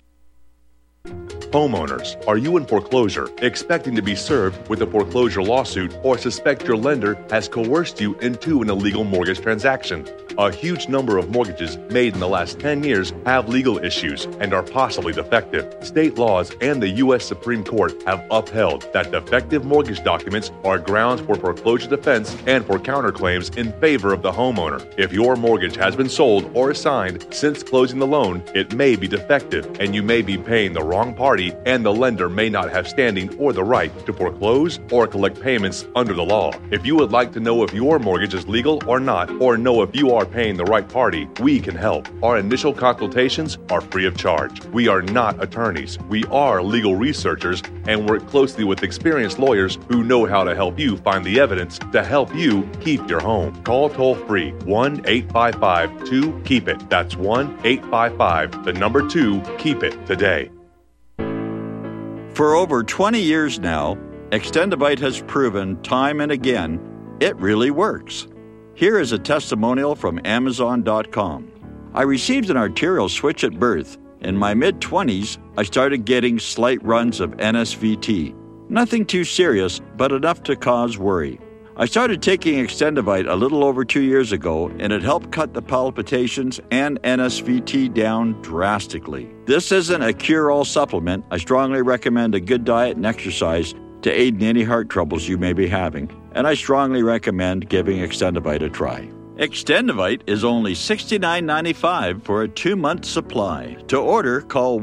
Homeowners, are you in foreclosure, expecting to be served with a foreclosure lawsuit, or suspect your lender has coerced you into an illegal mortgage transaction? A huge number of mortgages made in the last 10 years have legal issues and are possibly defective. State laws and the U.S. Supreme Court have upheld that defective mortgage documents are grounds for foreclosure defense and for counterclaims in favor of the homeowner. If your mortgage has been sold or assigned since closing the loan, it may be defective and you may be paying the wrong party, and the lender may not have standing or the right to foreclose or collect payments under the law. If you would like to know if your mortgage is legal or not, or know if you are paying the right party, we can help. Our initial consultations are free of charge. We are not attorneys. We are legal researchers and work closely with experienced lawyers who know how to help you find the evidence to help you keep your home. Call toll-free 1-855-2-KEEP-IT. That's 1-855-2-KEEP-IT today. For over 20 years now, Extendivite has proven time and again it really works. Here is a testimonial from Amazon.com. I received an arterial switch at birth. In my mid-20s, I started getting slight runs of NSVT. Nothing too serious, but enough to cause worry. I started taking Extendivite a little over 2 years ago, and it helped cut the palpitations and NSVT down drastically. This isn't a cure-all supplement. I strongly recommend a good diet and exercise to aid in any heart troubles you may be having, and I strongly recommend giving Extendivite a try. Extendivite is only $69.95 for a 2-month supply. To order, call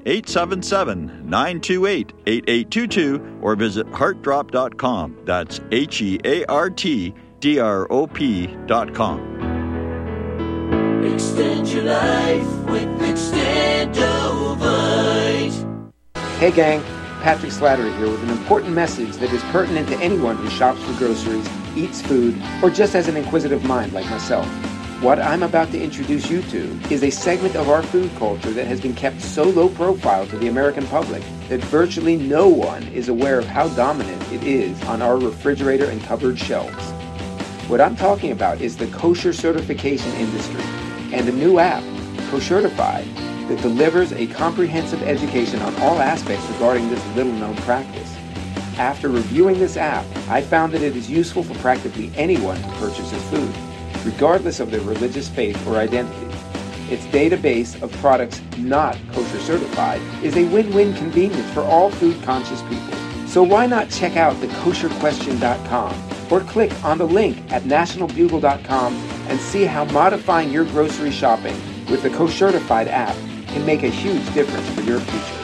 1-877-928-8822 or visit heartdrop.com. That's HEARTDROP.com. Extend your life with Extendivite. Hey gang, Patrick Slattery here with an important message that is pertinent to anyone who shops for groceries, eats food, or just has an inquisitive mind like myself. What I'm about to introduce you to is a segment of our food culture that has been kept so low profile to the American public that virtually no one is aware of how dominant it is on our refrigerator and cupboard shelves. What I'm talking about is the kosher certification industry and a new app, Koshertified, that delivers a comprehensive education on all aspects regarding this little-known practice. After reviewing this app, I found that it is useful for practically anyone who purchases food, regardless of their religious faith or identity. Its database of products not kosher certified is a win-win convenience for all food-conscious people. So why not check out thekosherquestion.com or click on the link at nationalbugle.com and see how modifying your grocery shopping with the Koshertified app can make a huge difference for your future.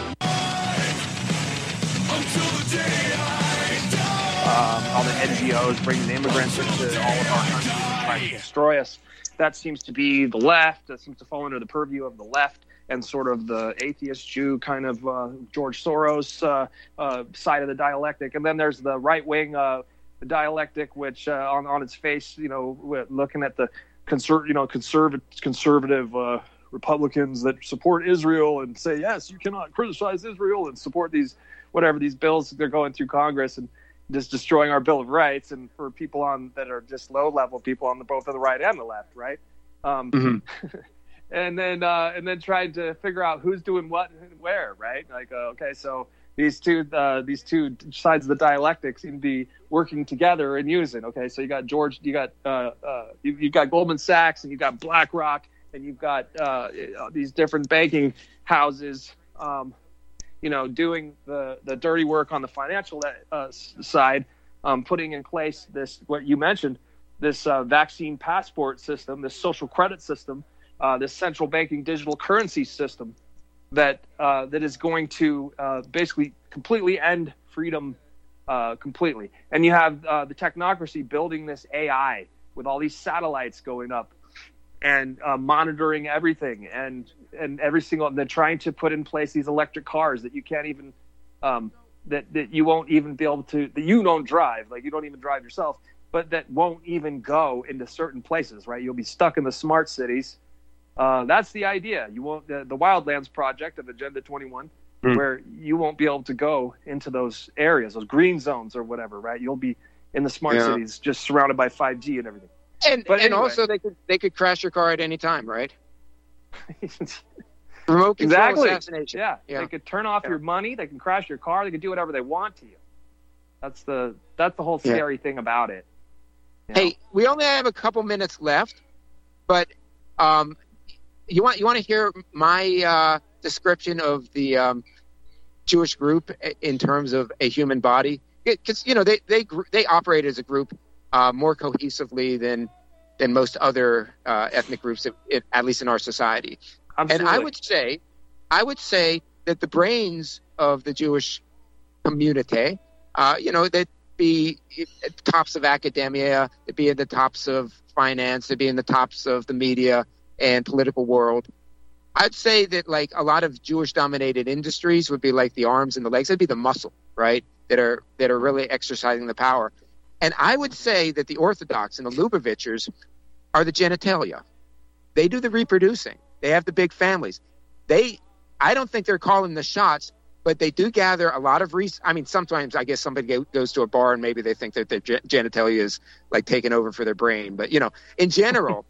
All the NGOs bringing the immigrants into all of our countries and trying to destroy us. That seems to be the left. That seems to fall under the purview of the left and sort of the atheist Jew kind of George Soros side of the dialectic. And then there's the right wing dialectic, which on its face, looking at the conservative Republicans that support Israel and say, yes, you cannot criticize Israel, and support these bills they're going through Congress and just destroying our Bill of Rights, and for people that are just low level people on both the right and the left, right? And then trying to figure out who's doing what and where, right? Like, okay, so these two sides of the dialectic seem to be working together and using. Okay, so you got Goldman Sachs and you got BlackRock and you've got these different banking houses, doing the dirty work on the financial side, putting in place this, what you mentioned, this vaccine passport system, this social credit system, this central banking digital currency system that is going to basically completely end freedom completely. And you have the technocracy building this AI with all these satellites going up and monitoring everything, and every single, they're trying to put in place these electric cars that you can't even that you won't even be able to, that you don't drive, like you don't even drive yourself, but that won't even go into certain places, right? You'll be stuck in the smart cities. That's the idea. You won't, the Wildlands project of Agenda 21, where you won't be able to go into those areas, those green zones or whatever, right? You'll be in the smart cities, just surrounded by 5G and everything. And also they could crash your car at any time, right? Remote control assassination. Yeah. They could turn off your money. They can crash your car. They can do whatever they want to you. That's the whole scary thing about it. Hey, we only have a couple minutes left, but you want to hear my description of the Jewish group in terms of a human body? Because they operate as a group more cohesively than most other ethnic groups, at least in our society. Absolutely. And I would say that the brains of the Jewish community, they'd be at the tops of academia, they'd be at the tops of finance, they'd be in the tops of the media and political world. I'd say that like a lot of Jewish-dominated industries would be like the arms and the legs. It'd be the muscle, right, that are really exercising the power. And I would say that the Orthodox and the Lubavitchers are the genitalia. They do the reproducing. They have the big families. I don't think they're calling the shots, but they do gather a lot of sometimes I guess somebody goes to a bar and maybe they think that their genitalia is like taking over for their brain. But, in general,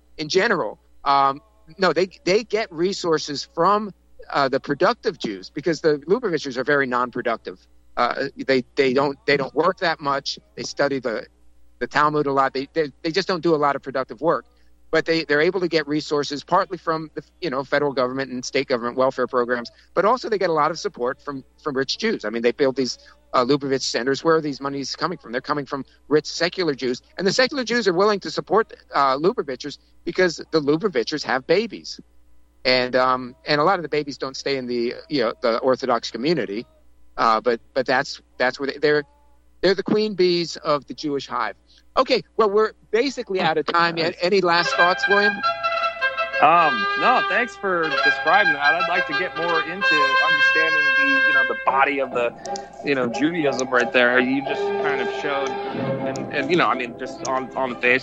no, they get resources from the productive Jews, because the Lubavitchers are very non-productive. They don't work that much. They study the Talmud a lot. They just don't do a lot of productive work. But they're able to get resources partly from the federal government and state government welfare programs, but also they get a lot of support from rich Jews. I mean, they build these Lubavitch centers. Where are these monies coming from? They're coming from rich secular Jews, and the secular Jews are willing to support Lubavitchers because the Lubavitchers have babies, and a lot of the babies don't stay in the the Orthodox community, but that's where they're the queen bees of the Jewish hive. Okay, well, we're basically out of time. Any last thoughts, William? No, thanks for describing that. I'd like to get more into understanding the body of the Judaism right there. You just kind of showed, and just on the face,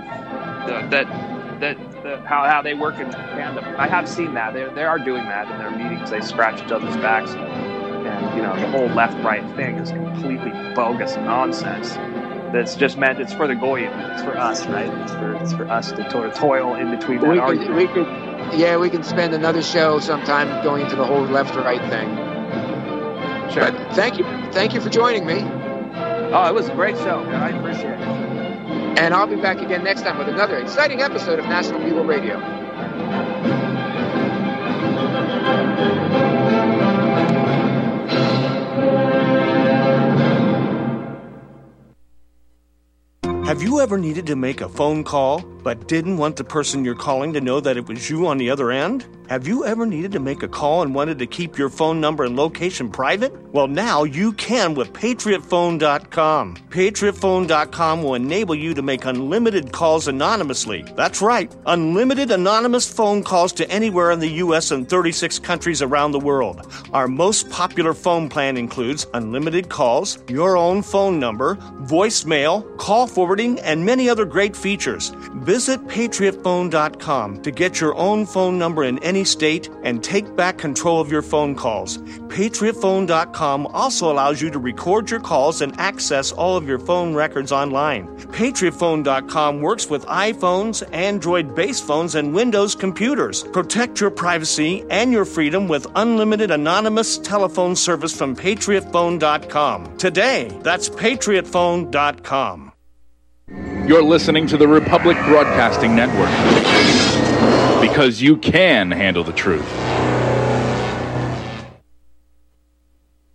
how they work in tandem. I have seen that they are doing that in their meetings. They scratch each other's backs, and the whole left-right thing is completely bogus nonsense. That's just meant, it's for the goyim. It's for us, right? It's for us to toil in between that argument. We can spend another show sometime going into the whole left-right thing. Sure. But thank you for joining me. Oh, it was a great show, man. I appreciate it. And I'll be back again next time with another exciting episode of National Bugle Radio. Have you ever needed to make a phone call but didn't want the person you're calling to know that it was you on the other end? Have you ever needed to make a call and wanted to keep your phone number and location private? Well, now you can with PatriotPhone.com. PatriotPhone.com will enable you to make unlimited calls anonymously. That's right, unlimited anonymous phone calls to anywhere in the U.S. and 36 countries around the world. Our most popular phone plan includes unlimited calls, your own phone number, voicemail, call forwarding, and many other great features. Visit PatriotPhone.com to get your own phone number in any state and take back control of your phone calls. PatriotPhone.com also allows you to record your calls and access all of your phone records online. PatriotPhone.com works with iPhones, Android-based phones, and Windows computers. Protect your privacy and your freedom with unlimited anonymous telephone service from PatriotPhone.com. Today, that's PatriotPhone.com. You're listening to the Republic Broadcasting Network. because you can handle the truth.